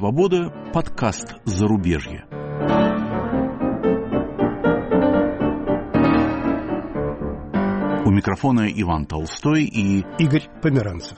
свобода» подкаст «Зарубежье». У микрофона Иван Толстой и Игорь Померанцев.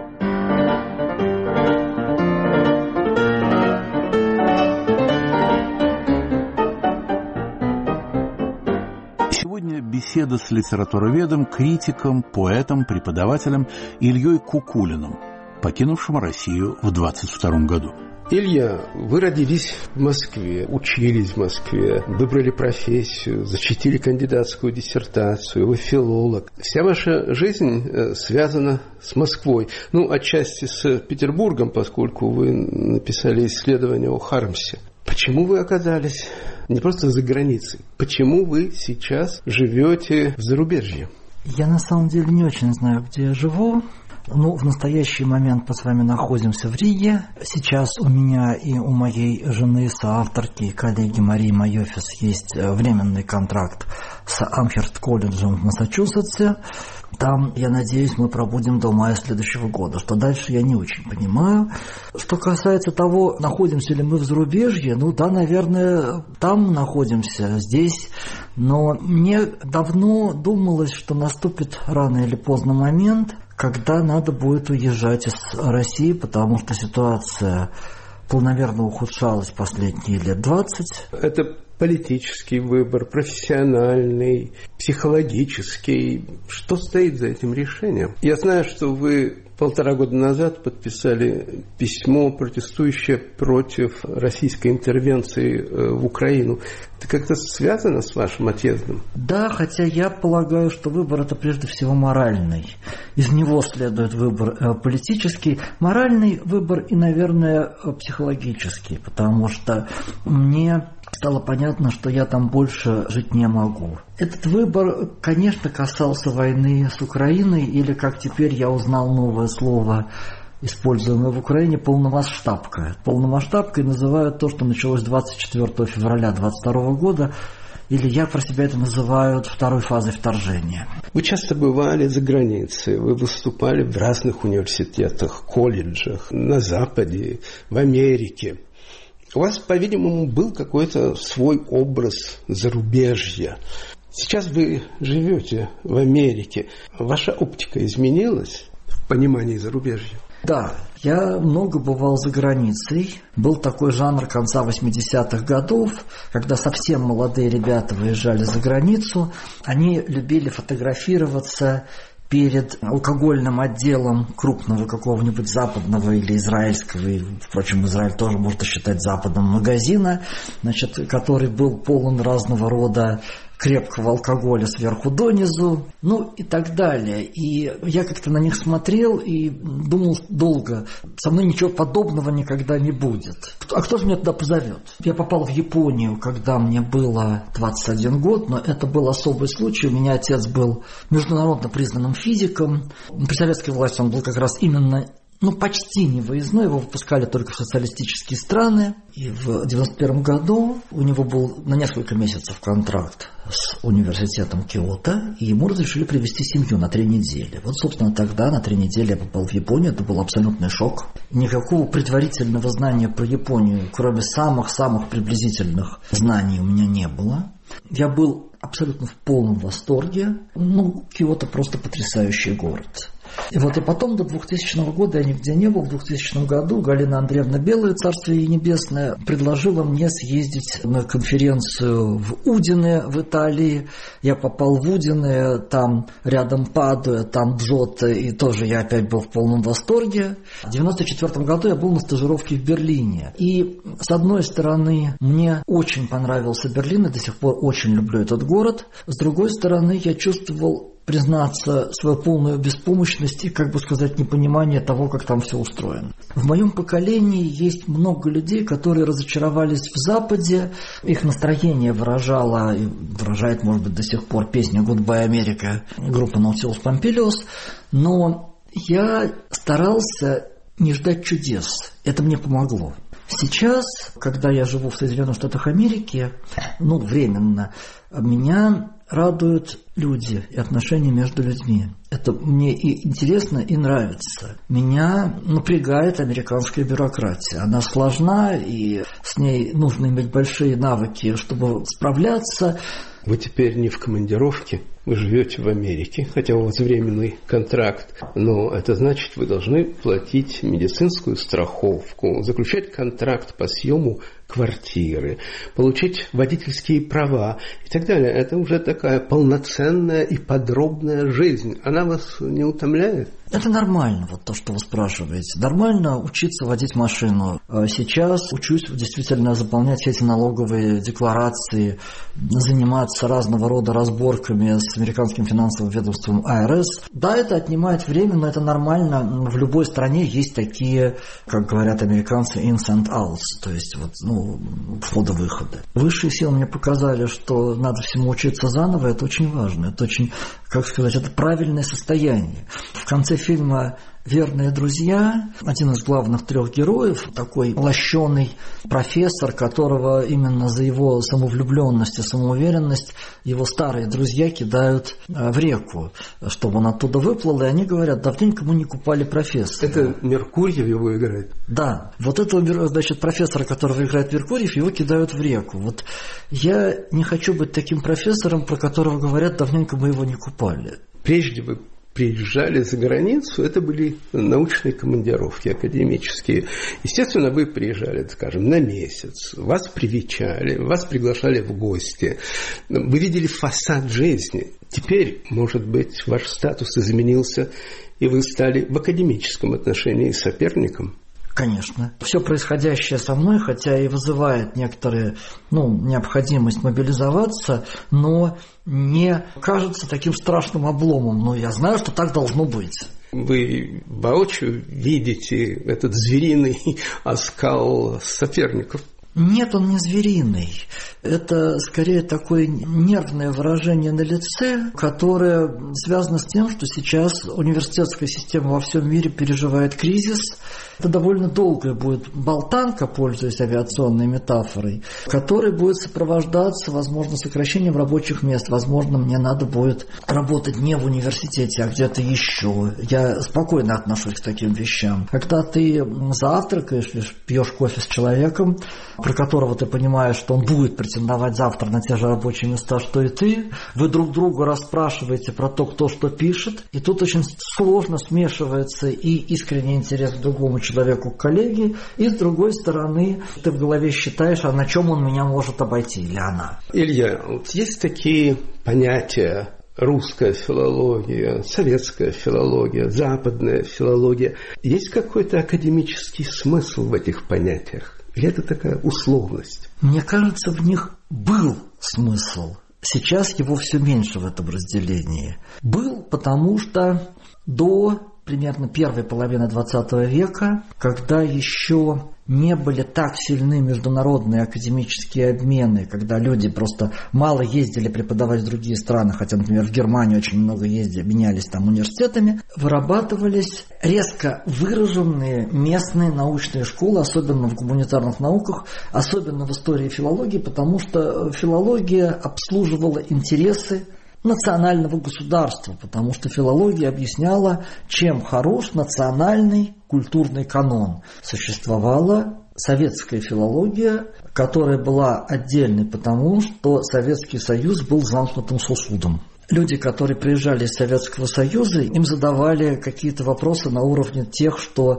Сегодня беседа с литературоведом, критиком, поэтом, преподавателем Ильей Кукулиным, покинувшим Россию в 1922 году. Илья, вы родились в Москве, учились в Москве, выбрали профессию, защитили кандидатскую диссертацию, вы филолог. Вся ваша жизнь связана с Москвой. Отчасти с Петербургом, поскольку вы написали исследование о Хармсе. Почему вы оказались не просто за границей? Почему вы сейчас живете в зарубежье? Я на самом деле не очень знаю, где я живу. В настоящий момент мы с вами находимся в Риге. Сейчас у меня и у моей жены, соавторки и коллеги Марии Майофис есть временный контракт с Амхерст-колледжем в Массачусетсе. Там, я надеюсь, мы пробудем до мая следующего года. Что дальше, я не очень понимаю. Что касается того, находимся ли мы в зарубежье, да, наверное, там находимся, здесь. Но мне давно думалось, что наступит рано или поздно момент, когда надо будет уезжать из России, потому что ситуация планомерно ухудшалась последние лет 20. Это политический выбор, профессиональный, психологический. Что стоит за этим решением? Я знаю, что вы 1,5 года назад подписали письмо, протестующее против российской интервенции в Украину. Это как-то связано с вашим отъездом? Да, хотя я полагаю, что выбор – это прежде всего моральный. Из него следует выбор политический, моральный выбор и, наверное, психологический, потому что мне стало понятно, что я там больше жить не могу. Этот выбор, конечно, касался войны с Украиной, или, как теперь я узнал новое слово, используемое в Украине, полномасштабка. Полномасштабкой называют то, что началось 24 февраля 1922 года, или я про себя это называю второй фазой вторжения. Вы часто бывали за границей, вы выступали в разных университетах, колледжах, на Западе, в Америке. У вас, по-видимому, был какой-то свой образ зарубежья. Сейчас вы живете в Америке. Ваша оптика изменилась в понимании зарубежья? Да, я много бывал за границей. Был такой жанр конца 80-х годов, когда совсем молодые ребята выезжали за границу. Они любили фотографироваться перед алкогольным отделом крупного какого-нибудь западного или израильского, и, впрочем, Израиль тоже можно считать западом, магазина, который был полон разного рода крепкого алкоголя сверху донизу, и так далее. И я как-то на них смотрел и думал долго, со мной ничего подобного никогда не будет. А кто же меня туда позовет? Я попал в Японию, когда мне было 21 год, но это был особый случай. У меня отец был международно признанным физиком. При советской власти он был как раз именно почти не выездной, его выпускали только в социалистические страны. И в 1991 году у него был на несколько месяцев контракт с университетом Киото, и ему разрешили привезти семью на 3 недели. Собственно, тогда на 3 недели я попал в Японию, это был абсолютный шок. Никакого предварительного знания про Японию, кроме самых-самых приблизительных знаний, у меня не было. Я был абсолютно в полном восторге. Киото просто потрясающий город. И потом до 2000 года я нигде не был. В 2000 году Галина Андреевна Белая, царство ей небесное, предложила мне съездить на конференцию в Удине в Италии. Я попал в Удине, там рядом Падуя, там Джотто, и тоже я опять был в полном восторге. В 1994 году я был на стажировке в Берлине. И, с одной стороны, мне очень понравился Берлин, и до сих пор очень люблю этот город. С другой стороны, я чувствовал, признаться, свою полную беспомощность и, непонимание того, как там все устроено. В моем поколении есть много людей, которые разочаровались в Западе. Их настроение выражало и выражает, может быть, до сих пор песня «Goodbye, America» группы Nautilus Pompilius. Но я старался не ждать чудес. Это мне помогло. Сейчас, когда я живу в Соединенных Штатах Америки, временно, меня радуют люди и отношения между людьми. Это мне и интересно, и нравится. Меня напрягает американская бюрократия. Она сложна, и с ней нужно иметь большие навыки, чтобы справляться. Вы теперь не в командировке, вы живете в Америке, хотя у вас временный контракт, но это значит, вы должны платить медицинскую страховку, заключать контракт по съему квартиры, получить водительские права и так далее. Это уже такая полноценная и подробная жизнь. Она вас не утомляет? Это нормально, вот то, что вы спрашиваете. Нормально учиться водить машину. Сейчас учусь действительно заполнять эти налоговые декларации, заниматься разного рода разборками с американским финансовым ведомством IRS. Да, это отнимает время, но это нормально. В любой стране есть такие, как говорят американцы, ins and outs, то есть вот, входа-выхода. Высшие силы мне показали, что надо всему учиться заново, это очень важно. Это очень, как сказать, это правильное состояние. В конце фильма «Верные друзья» один из главных трех героев, такой лощеный профессор, которого именно за его самовлюбленность и самоуверенность его старые друзья кидают в реку, чтобы он оттуда выплыл, и они говорят, давненько мы не купали профессора. Это Меркурьев его играет? Да. Вот этого, значит, профессора, которого играет Меркурьев, его кидают в реку. Вот я не хочу быть таким профессором, про которого говорят, давненько мы его не купали. Прежде вы приезжали за границу, это были научные командировки академические. Естественно, вы приезжали, скажем, на месяц, вас привечали, вас приглашали в гости, вы видели фасад жизни. Теперь, может быть, ваш статус изменился, и вы стали в академическом отношении соперником? Конечно. Все происходящее со мной, хотя и вызывает некоторую необходимость мобилизоваться, но не кажется таким страшным обломом. Но я знаю, что так должно быть. Вы воочию видите этот звериный оскал соперников? Нет, он не звериный. Это скорее такое нервное выражение на лице, которое связано с тем, что сейчас университетская система во всем мире переживает кризис. Это довольно долгая будет болтанка, пользуясь авиационной метафорой, которая будет сопровождаться, возможно, сокращением рабочих мест. Возможно, мне надо будет работать не в университете, а где-то еще. Я спокойно отношусь к таким вещам. Когда ты завтракаешь, пьешь кофе с человеком, про которого ты понимаешь, что он будет претендовать завтра на те же рабочие места, что и ты, вы друг другу расспрашиваете про то, кто что пишет, и тут очень сложно смешивается и искренний интерес к другому человеку, к коллеге, и с другой стороны ты в голове считаешь, а на чем он меня может обойти, или она. Илья, вот есть такие понятия: русская филология, советская филология, западная филология. Есть какой-то академический смысл в этих понятиях? Или это такая условность? Мне кажется, в них был смысл. Сейчас его все меньше в этом разделении. Был, потому что до примерно первой половины XX века, когда еще не были так сильны международные академические обмены, когда люди просто мало ездили преподавать в другие страны, хотя, например, в Германию очень много ездили, менялись там университетами, вырабатывались резко выраженные местные научные школы, особенно в гуманитарных науках, особенно в истории филологии, потому что филология обслуживала интересы национального государства, потому что филология объясняла, чем хорош национальный культурный канон. Существовала советская филология, которая была отдельной, потому что Советский Союз был замкнутым сосудом. Люди, которые приезжали из Советского Союза, им задавали какие-то вопросы на уровне тех,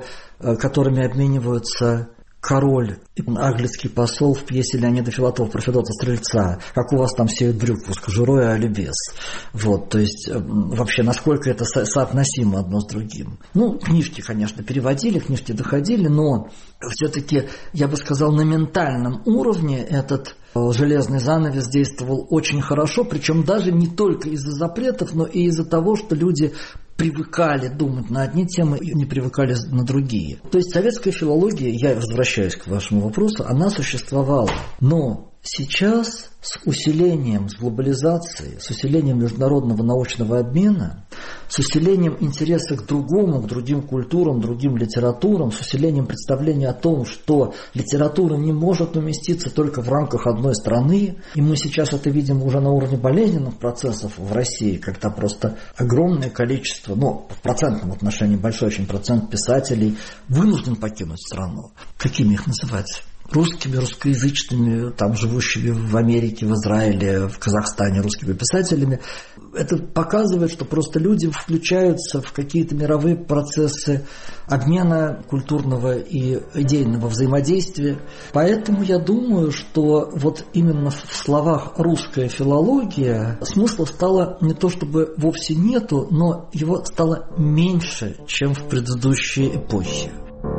которыми обмениваются король и английский посол в пьесе Леонида Филатова про Федота Стрельца. Как у вас там сеют брюкву с кожурой, али без? Вот, то есть, вообще, насколько это соотносимо одно с другим. Книжки, конечно, переводили, книжки доходили, но все-таки, я бы сказал, на ментальном уровне этот железный занавес действовал очень хорошо, причем даже не только из-за запретов, но и из-за того, что люди привыкали думать на одни темы и не привыкали на другие. То есть советская филология, я возвращаюсь к вашему вопросу, она существовала. Но сейчас с усилением, с глобализацией, с усилением международного научного обмена с усилением интереса к другому, к другим культурам, другим литературам, с усилением представления о том, что литература не может уместиться только в рамках одной страны. И мы сейчас это видим уже на уровне болезненных процессов в России, когда просто огромное количество, в процентном отношении большой очень процент писателей вынужден покинуть страну. Какими их называть? Русскими, русскоязычными, там, живущими в Америке, в Израиле, в Казахстане русскими писателями. Это показывает, что просто люди включаются в какие-то мировые процессы обмена культурного и идейного взаимодействия. Поэтому я думаю, что вот именно в словах «русская филология» смысла стало не то чтобы вовсе нету, но его стало меньше, чем в предыдущие эпохи.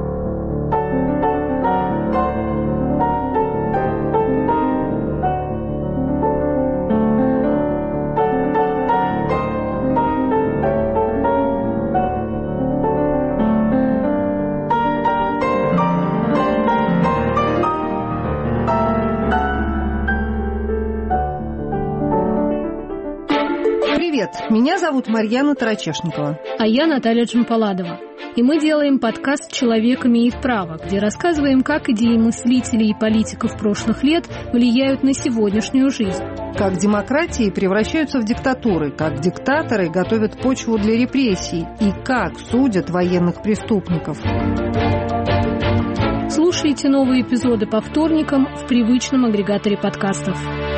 Меня зовут Марьяна Тарачешникова. А я Наталья Джампаладова. И мы делаем подкаст «Человек имеет право», где рассказываем, как идеи мыслителей и политиков прошлых лет влияют на сегодняшнюю жизнь. Как демократии превращаются в диктатуры, как диктаторы готовят почву для репрессий и как судят военных преступников. Слушайте новые эпизоды по вторникам в привычном агрегаторе подкастов.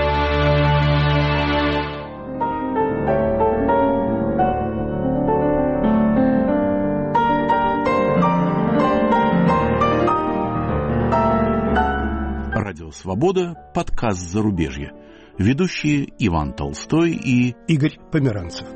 «Свобода», подкаст «Зарубежье». Ведущие Иван Толстой и Игорь Померанцев.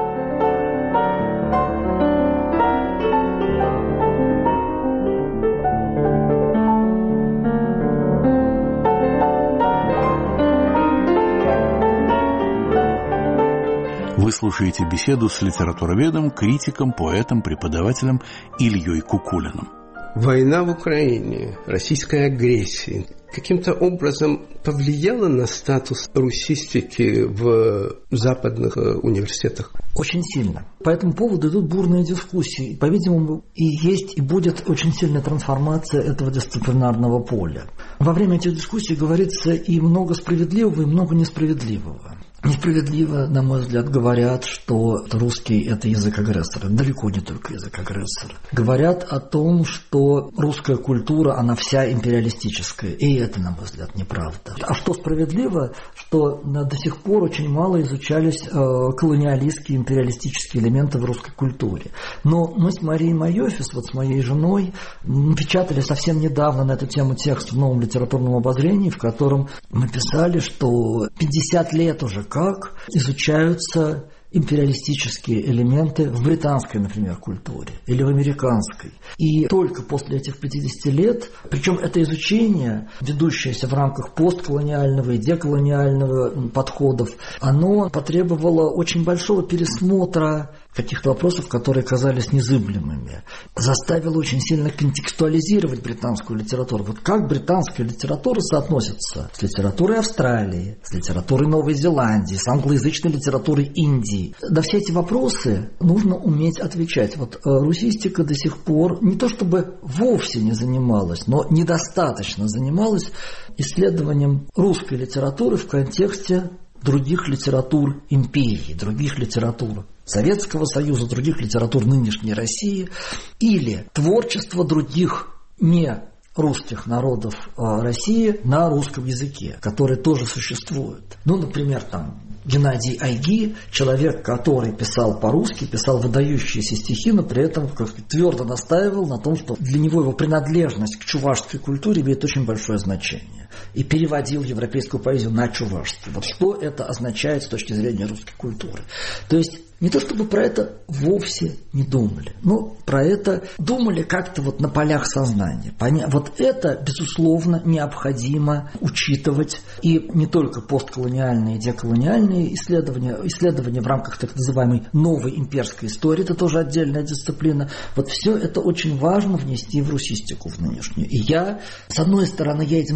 Вы слушаете беседу с литературоведом, критиком, поэтом, преподавателем Ильей Кукулиным. Война в Украине, российская агрессия каким-то образом повлияла на статус русистики в западных университетах? Очень сильно. По этому поводу идут бурные дискуссии. По-видимому, и есть, и будет очень сильная трансформация этого дисциплинарного поля. Во время этих дискуссий говорится и много справедливого, и много несправедливого. Несправедливо, на мой взгляд, говорят, что русский – это язык агрессора. Далеко не только язык агрессора. Говорят о том, что русская культура, она вся империалистическая. И это, на мой взгляд, неправда. А что справедливо, что до сих пор очень мало изучались колониалистские, империалистические элементы в русской культуре. Но мы с Марией Майофис, с моей женой, печатали совсем недавно на эту тему текст в «Новом литературном обозрении», в котором мы писали, что 50 лет уже как изучаются империалистические элементы в британской, например, культуре или в американской. И только после этих 50 лет, причем это изучение, ведущееся в рамках постколониального и деколониального подходов, оно потребовало очень большого пересмотра каких-то вопросов, которые казались незыблемыми. Заставило очень сильно контекстуализировать британскую литературу. Вот как британская литература соотносится с литературой Австралии, с литературой Новой Зеландии, с англоязычной литературой Индии. На все эти вопросы нужно уметь отвечать. Вот русистика до сих пор не то чтобы вовсе не занималась, но недостаточно занималась исследованием русской литературы в контексте других литератур империи, других литератур Советского Союза, других литератур нынешней России, или творчество других не русских народов России на русском языке, которые тоже существуют. Например, Геннадий Айги, человек, который писал по-русски, писал выдающиеся стихи, но при этом твердо настаивал на том, что для него его принадлежность к чувашской культуре имеет очень большое значение. И переводил европейскую поэзию на чувашский. Вот что это означает с точки зрения русской культуры. То есть не то чтобы про это вовсе не думали, но про это думали как-то на полях сознания. Вот это, безусловно, необходимо учитывать. И не только постколониальные и деколониальные исследования в рамках так называемой новой имперской истории, это тоже отдельная дисциплина. Вот все это очень важно внести в русистику в нынешнюю. И я, с одной стороны, я этим занимаюсь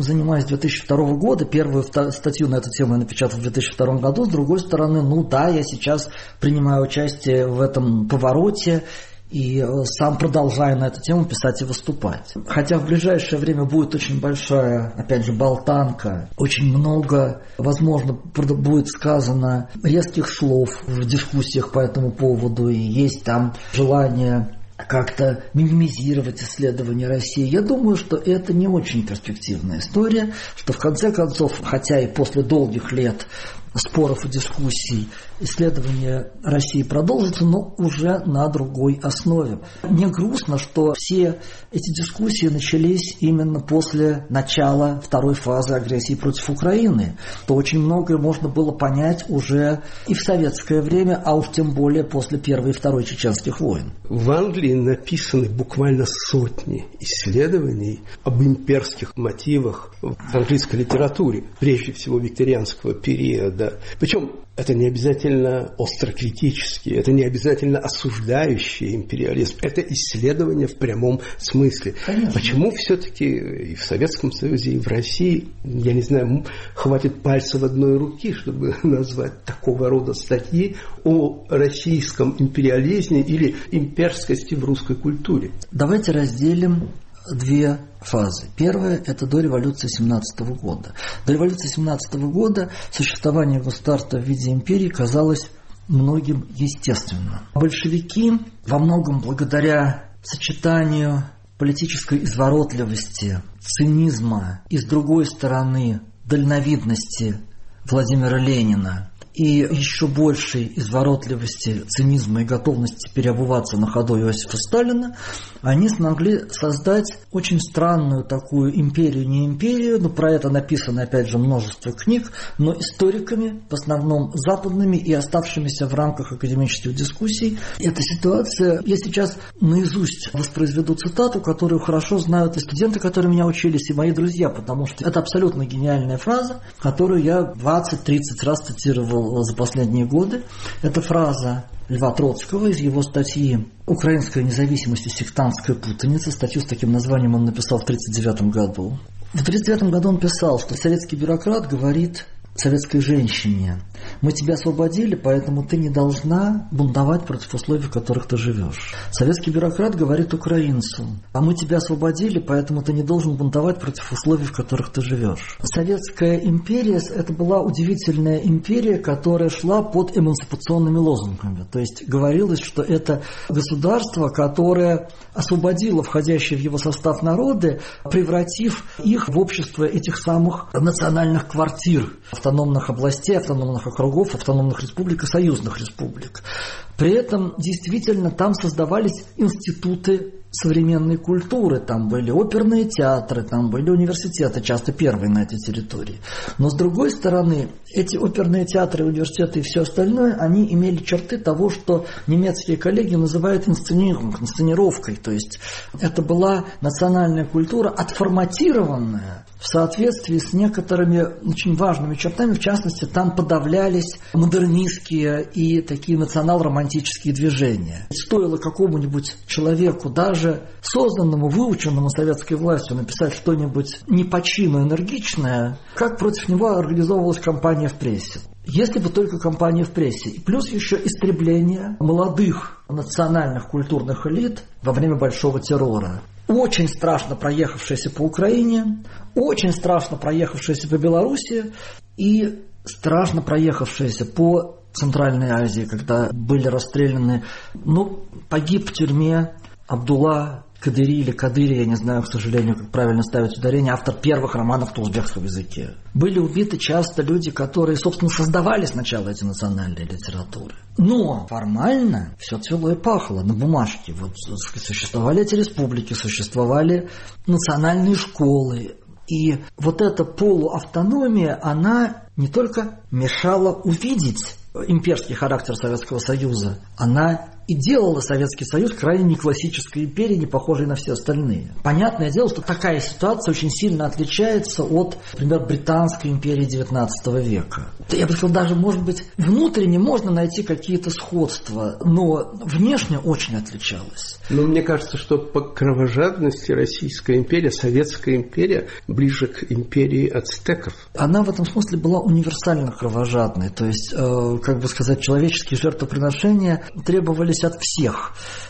с 2002 года. Первую статью на эту тему я напечатал в 2002 году. С другой стороны, я сейчас принимаю участие в этом повороте и сам продолжаю на эту тему писать и выступать. Хотя в ближайшее время будет очень большая, опять же, болтанка, очень много, возможно, будет сказано резких слов в дискуссиях по этому поводу, и есть там желание как-то минимизировать исследования России. Я думаю, что это не очень перспективная история, что в конце концов, хотя и после долгих лет споров и дискуссий, исследования России продолжатся, но уже на другой основе. Мне грустно, что все эти дискуссии начались именно после начала второй фазы агрессии против Украины. То очень многое можно было понять уже и в советское время, а уж тем более после Первой и Второй чеченских войн. В Англии написаны буквально сотни исследований об имперских мотивах в английской литературе, прежде всего викторианского периода. Причем это не обязательно острокритические, это не обязательно осуждающие империализм. Это исследование в прямом смысле. Конечно. Почему все-таки и в Советском Союзе, и в России, я не знаю, хватит пальцев одной руки, чтобы назвать такого рода статьи о российском империализме или имперскости в русской культуре? Давайте разделим две фазы. Первая – это до революции 17 года. До революции 17 года существование государства в виде империи казалось многим естественным. Большевики во многом благодаря сочетанию политической изворотливости, цинизма и, с другой стороны, дальновидности Владимира Ленина и еще большей изворотливости, цинизма и готовности переобуваться на ходу Иосифа Сталина, они смогли создать очень странную такую империю, не империю, но про это написано, опять же, множество книг, но историками, в основном западными и оставшимися в рамках академических дискуссий. Эта ситуация, я сейчас наизусть воспроизведу цитату, которую хорошо знают и студенты, которые меня учились, и мои друзья, потому что это абсолютно гениальная фраза, которую я 20-30 раз цитировал за последние годы. Это фраза Льва Троцкого из его статьи «Украинская независимость и сектантская путаница». Статью с таким названием он написал в 1939 году. В 1939 году он писал, что советский бюрократ говорит советской женщине: мы тебя освободили, поэтому ты не должна бунтовать против условий, в которых ты живешь. Советский бюрократ говорит украинцу: а мы тебя освободили, поэтому ты не должен бунтовать против условий, в которых ты живешь. Советская империя – это была удивительная империя, которая шла под эмансипационными лозунгами. То есть говорилось, что это государство, которое освободило входящие в его состав народы, превратив их в общество этих самых национальных квартир, автономных областей, автономных округов, автономных республик и союзных республик. При этом действительно там создавались институты современной культуры, там были оперные театры, там были университеты, часто первые на этой территории. Но с другой стороны, эти оперные театры, университеты и все остальное, они имели черты того, что немецкие коллеги называют инсценировкой. То есть это была национальная культура, отформатированная в соответствии с некоторыми очень важными чертами. В частности, там подавлялись модернистские и такие национал-романтические движения. Стоило какому-нибудь человеку, даже созданному, выученному советской властью, написать что-нибудь не по чину энергичное, как против него организовывалась кампания в прессе. Если бы только кампания в прессе. И плюс еще истребление молодых национальных культурных элит во время Большого террора. Очень страшно проехавшаяся по Украине, очень страшно проехавшаяся по Белоруссии и страшно проехавшаяся по Центральной Азии, когда были расстреляны, погиб в тюрьме Абдулла Кадыри или Кадыри, я не знаю, к сожалению, как правильно ставить ударение, автор первых романов на узбекском языке. Были убиты часто люди, которые, собственно, создавали сначала эти национальные литературы. Но формально все цвело и пахло на бумажке. Вот существовали эти республики, существовали национальные школы. И вот эта полуавтономия, она не только мешала увидеть имперский характер Советского Союза, она и делала Советский Союз крайне неклассической империей, не похожей на все остальные. Понятное дело, что такая ситуация очень сильно отличается от, например, Британской империи XIX века. Я бы сказал, даже, может быть, внутренне можно найти какие-то сходства, но внешне очень отличалась. Но мне кажется, что по кровожадности Российская империя, Советская империя ближе к империи ацтеков. Она в этом смысле была универсально кровожадной. То есть, как бы сказать, человеческие жертвоприношения требовались от всех.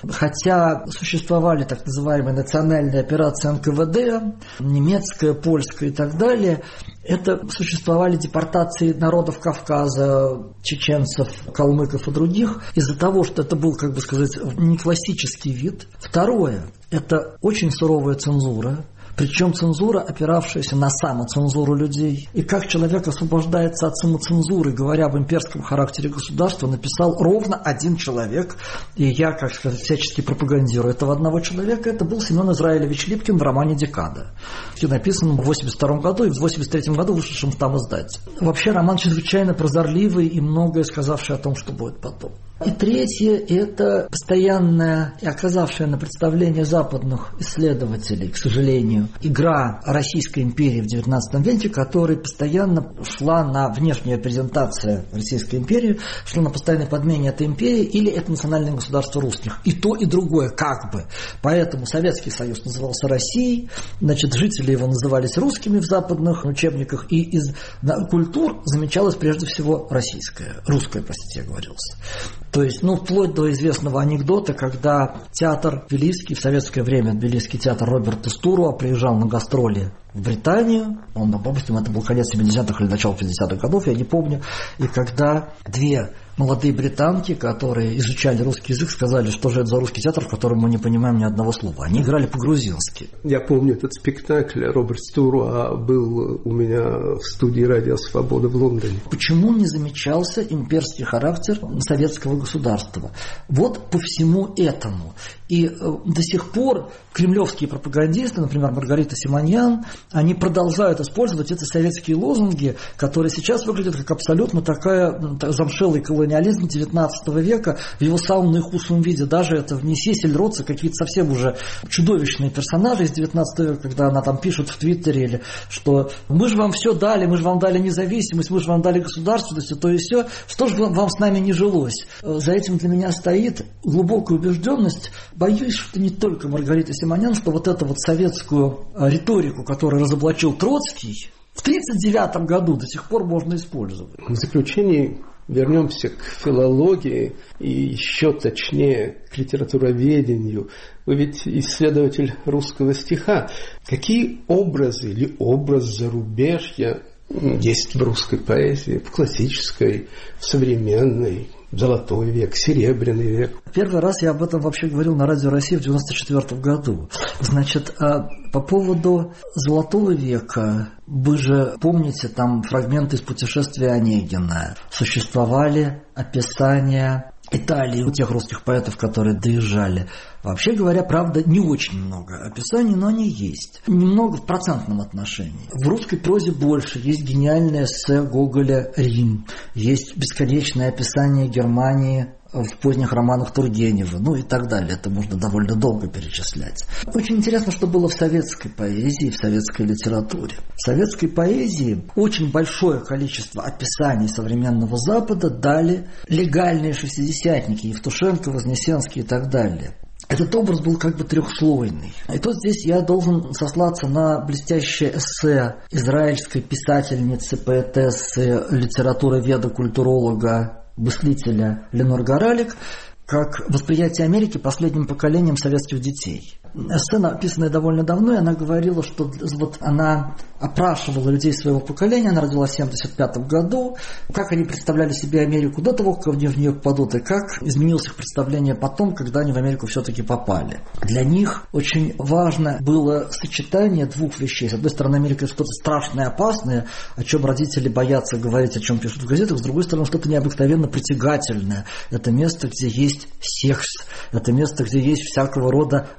Хотя существовали так называемые национальные операции НКВД, немецкая, польская и так далее, это существовали депортации народов Кавказа, чеченцев, калмыков и других, из-за того, что это был, как бы сказать, не классический вид. Второе, это очень суровая цензура. Причем цензура, опиравшаяся на самоцензуру людей. И как человек освобождается от самоцензуры, говоря об имперском характере государства, написал ровно один человек. И я, как сказать, всячески пропагандирую этого одного человека. Это был Семен Израилевич Липкин в романе «Декада», написанном в 1982 году и в 1983 году вышедшем в там издате. Вообще роман чрезвычайно прозорливый и многое сказавший о том, что будет потом. И третье – это постоянная и оказавшая на представление западных исследователей, к сожалению, игра Российской империи в XIX веке, которая постоянно шла на внешнюю презентацию Российской империи, шла на постоянное подмене этой империи или это национальное государство русских. И то, и другое как бы. Поэтому Советский Союз назывался Россией, значит, жители его назывались русскими в западных учебниках, и из культур замечалось прежде всего российское, русское, простите, я говорился. То есть, вплоть до известного анекдота, когда театр Тбилисский, в советское время Тбилисский театр Роберта Стуруа приезжал на гастроли в Британию, допустим, это был конец 70-х или начало 50-х годов, я не помню, и когда две молодые британки, которые изучали русский язык, сказали, что же это за русский театр, в котором мы не понимаем ни одного слова. Они играли по-грузински. Я помню этот спектакль. Роберт Стуруа был у меня в студии «Радио Свобода» в Лондоне. Почему не замечался имперский характер советского государства? Вот по всему этому. И до сих пор кремлевские пропагандисты, например, Маргарита Симоньян, они продолжают использовать эти советские лозунги, которые сейчас выглядят как абсолютно такая замшелый колониализм XIX века в его самом наихудшем виде. Даже это в Нессе Сельроце какие-то совсем уже чудовищные персонажи из XIX века, когда она там пишет в Твиттере, или, что мы же вам все дали, мы же вам дали независимость, мы же вам дали государственность, и то и все. Что же вам с нами не жилось? За этим для меня стоит глубокая убежденность. Боюсь, что не только Маргарита Симоньян, что вот эту вот советскую риторику, которую разоблачил Троцкий, в 1939 году до сих пор можно использовать. В заключении вернемся к филологии и еще точнее к литературоведению. Вы ведь исследователь русского стиха. Какие образы или образ зарубежья есть в русской поэзии, в классической, в современной? Золотой век, Серебряный век. Первый раз я об этом вообще говорил на Радио России в 1994 году. Значит, по поводу Золотого века, вы же помните там фрагменты из «Путешествия Онегина». Существовали описания Италии у тех русских поэтов, которые доезжали. Вообще говоря, правда, не очень много описаний, но они есть. Немного в процентном отношении. В русской прозе больше. Есть гениальное эссе Гоголя «Рим». Есть бесконечное описание Германии в поздних романах Тургенева, и так далее. Это можно довольно долго перечислять. Очень интересно, что было в советской поэзии, в советской литературе. В советской поэзии очень большое количество описаний современного Запада дали легальные шестидесятники, Евтушенко, Вознесенский и так далее. Этот образ был как бы трехслойный. И тут здесь я должен сослаться на блестящее эссе израильской писательницы, поэтессы, литературоведа, культуролога, мыслителя Ленор Горалик, как восприятие Америки последним поколением советских детей. Эссе, написанное довольно давно, и она говорила, что вот она опрашивала людей своего поколения, она родилась в 1975 году, как они представляли себе Америку до того, как они в нее попадут, и как изменилось их представление потом, когда они в Америку все-таки попали. Для них очень важно было сочетание двух вещей. С одной стороны, Америка – это что-то страшное, опасное, о чем родители боятся говорить, о чем пишут в газетах, с другой стороны, что-то необыкновенно притягательное. Это место, где есть секс, это место, где есть всякого рода запретные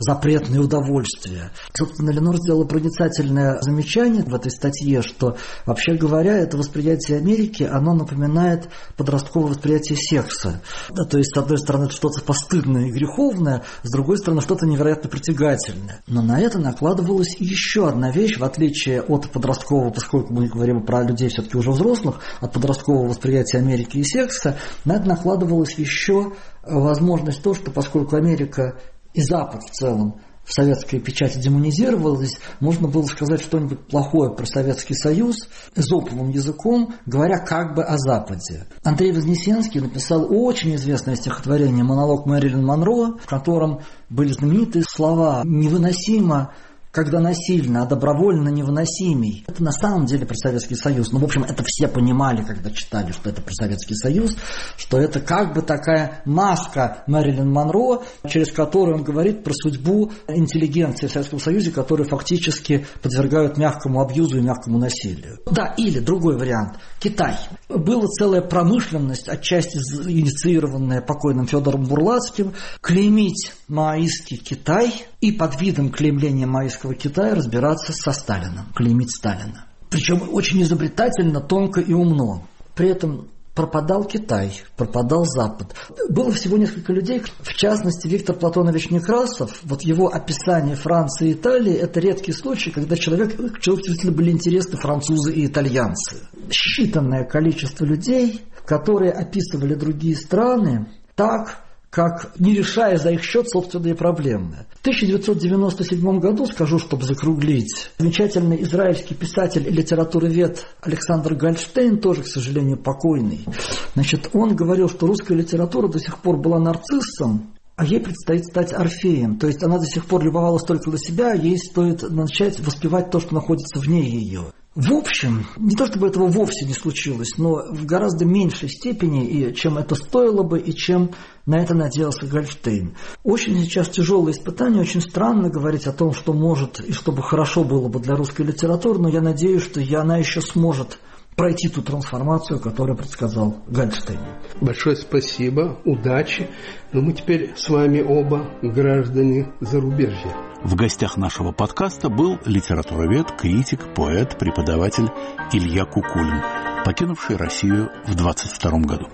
животное удовольствие. Собственно, Ленор сделала проницательное замечание в этой статье, что, вообще говоря, это восприятие Америки, оно напоминает подростковое восприятие секса. Да, то есть, с одной стороны, это что-то постыдное и греховное, с другой стороны, что-то невероятно притягательное. Но на это накладывалась еще одна вещь, в отличие от подросткового, поскольку мы говорим про людей все-таки уже взрослых, от подросткового восприятия Америки и секса, на это накладывалась еще возможность того, что поскольку Америка и Запад в целом в советской печати демонизировалась, можно было сказать что-нибудь плохое про Советский Союз эзоповым языком, говоря как бы о Западе. Андрей Вознесенский написал очень известное стихотворение «Монолог Мэрилин Монро», в котором были знаменитые слова «невыносимо, когда насильно, а добровольно невыносимей». Это на самом деле про Советский Союз. Ну, в общем, это все понимали, когда читали, что это про Советский Союз, что это как бы такая маска Мэрилин Монро, через которую он говорит про судьбу интеллигенции в Советском Союзе, которые фактически подвергают мягкому абьюзу и мягкому насилию. Да, или другой вариант. Китай. Была целая промышленность, отчасти инициированная покойным Федором Бурлацким, клеймить маоистский Китай и под видом клеймления маоистского Китая разбираться со Сталином, клеймить Сталина. Причем очень изобретательно, тонко и умно. При этом пропадал Китай, пропадал Запад. Было всего несколько людей, в частности, Виктор Платонович Некрасов. Вот его описание Франции и Италии – это редкий случай, когда человеку действительно были интересны французы и итальянцы. Считанное количество людей, которые описывали другие страны так, как не решая за их счет собственные проблемы. В 1997 году, скажу, чтобы закруглить, замечательный израильский писатель и литературовед Александр Гольштейн, тоже, к сожалению, покойный, значит, он говорил, что русская литература до сих пор была нарциссом, а ей предстоит стать Орфеем. То есть она до сих пор любовалась только на себя, ей стоит начать воспевать то, что находится вне ее. В общем, не то чтобы этого вовсе не случилось, но в гораздо меньшей степени, и чем это стоило бы, и чем на это надеялся Гольштейн. Очень сейчас тяжелое испытание, очень странно говорить о том, что может и что бы хорошо было бы для русской литературы, но я надеюсь, что она еще сможет пройти ту трансформацию, которую предсказал Гольштейн. Большое спасибо, удачи. Но мы теперь с вами оба граждане зарубежья. В гостях нашего подкаста был литературовед, критик, поэт, преподаватель Илья Кукулин, покинувший Россию в 1922 году.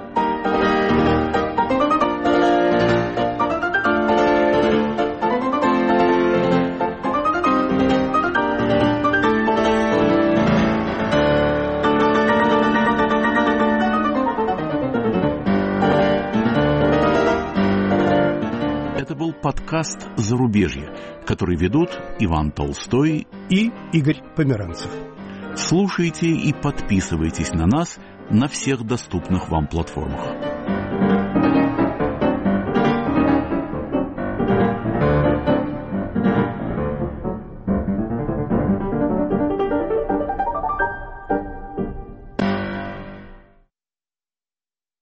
Подкаст «Зарубежье», который ведут Иван Толстой и Игорь Померанцев. Слушайте и подписывайтесь на нас на всех доступных вам платформах.